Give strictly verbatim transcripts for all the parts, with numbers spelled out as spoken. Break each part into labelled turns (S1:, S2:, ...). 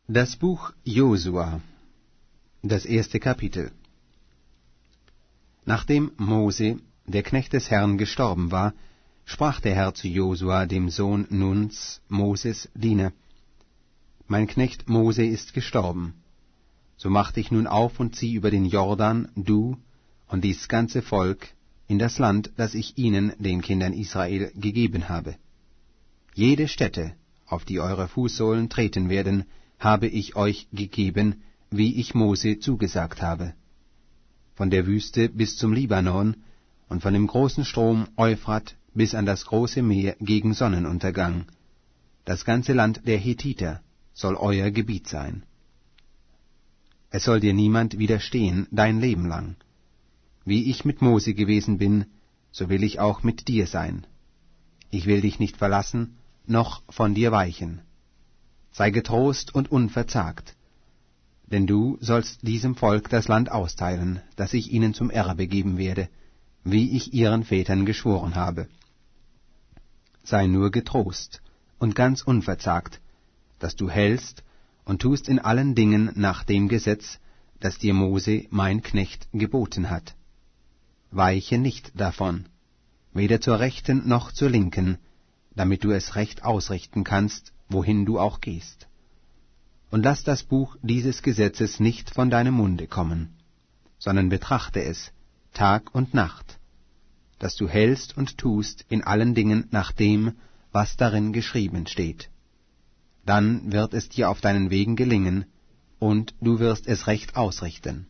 S1: Das Buch Josua, das erste Kapitel. Nachdem Mose, der Knecht des Herrn, gestorben war, sprach der Herr zu Josua, dem Sohn Nuns, Moses Diener: Mein Knecht Mose ist gestorben. So mach dich nun auf und zieh über den Jordan, du und dies ganze Volk, in das Land, das ich ihnen, den Kindern Israel, gegeben habe. Jede Stätte, auf die eure Fußsohlen treten werden, habe ich euch gegeben, wie ich Mose zugesagt habe. Von der Wüste bis zum Libanon und von dem großen Strom Euphrat bis an das große Meer gegen Sonnenuntergang. Das ganze Land der Hethiter soll euer Gebiet sein. Es soll dir niemand widerstehen dein Leben lang. Wie ich mit Mose gewesen bin, so will ich auch mit dir sein. Ich will dich nicht verlassen, noch von dir weichen. Sei getrost und unverzagt, denn du sollst diesem Volk das Land austeilen, das ich ihnen zum Erbe geben werde, wie ich ihren Vätern geschworen habe. Sei nur getrost und ganz unverzagt, dass du hältst und tust in allen Dingen nach dem Gesetz, das dir Mose, mein Knecht, geboten hat. Weiche nicht davon, weder zur Rechten noch zur Linken, damit du es recht ausrichten kannst, wohin du auch gehst. Und lass das Buch dieses Gesetzes nicht von deinem Munde kommen, sondern betrachte es Tag und Nacht, dass du hältst und tust in allen Dingen nach dem, was darin geschrieben steht. Dann wird es dir auf deinen Wegen gelingen, und du wirst es recht ausrichten.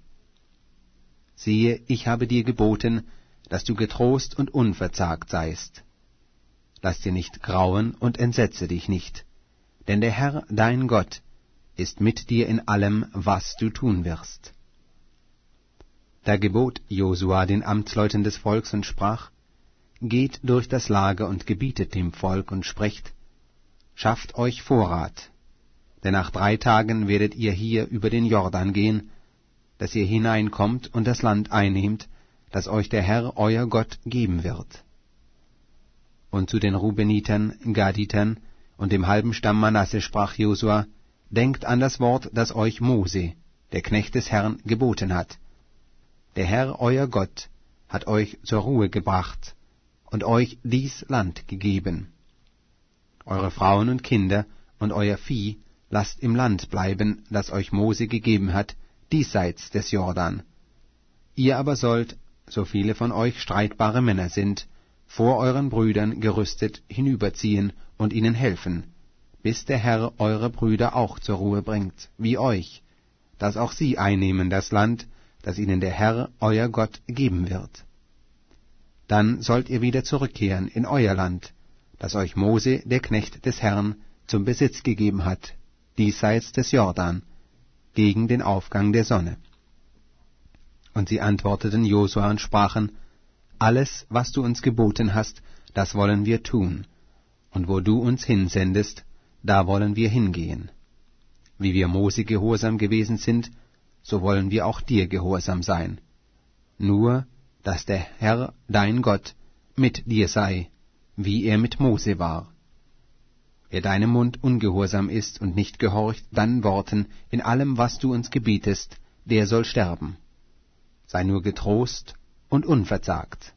S1: Siehe, ich habe dir geboten, dass du getrost und unverzagt seist. Lass dir nicht grauen und entsetze dich nicht, denn der Herr, dein Gott, ist mit dir in allem, was du tun wirst. Da gebot Josua den Amtsleuten des Volks und sprach: Geht durch das Lager und gebietet dem Volk und sprecht: Schafft euch Vorrat, denn nach drei Tagen werdet ihr hier über den Jordan gehen, dass ihr hineinkommt und das Land einnehmt, das euch der Herr euer Gott geben wird. Und zu den Rubenitern, Gaditern und dem halben Stamm Manasse sprach Josua: Denkt an das Wort, das euch Mose, der Knecht des Herrn, geboten hat. Der Herr euer Gott hat euch zur Ruhe gebracht und euch dies Land gegeben. Eure Frauen und Kinder und euer Vieh lasst im Land bleiben, das euch Mose gegeben hat, diesseits des Jordan. Ihr aber sollt, so viele von euch streitbare Männer sind, vor euren Brüdern gerüstet hinüberziehen und ihnen helfen, bis der Herr eure Brüder auch zur Ruhe bringt, wie euch, dass auch sie einnehmen das Land, das ihnen der Herr euer Gott geben wird. Dann sollt ihr wieder zurückkehren in euer Land, das euch Mose, der Knecht des Herrn, zum Besitz gegeben hat, diesseits des Jordan, gegen den Aufgang der Sonne. Und sie antworteten Josua und sprachen: Alles, was du uns geboten hast, das wollen wir tun, und wo du uns hinsendest, da wollen wir hingehen. Wie wir Mose gehorsam gewesen sind, so wollen wir auch dir gehorsam sein. Nur, dass der Herr, dein Gott, mit dir sei, wie er mit Mose war. Wer deinem Mund ungehorsam ist und nicht gehorcht deinen Worten in allem, was du uns gebietest, der soll sterben. Sei nur getrost und unverzagt.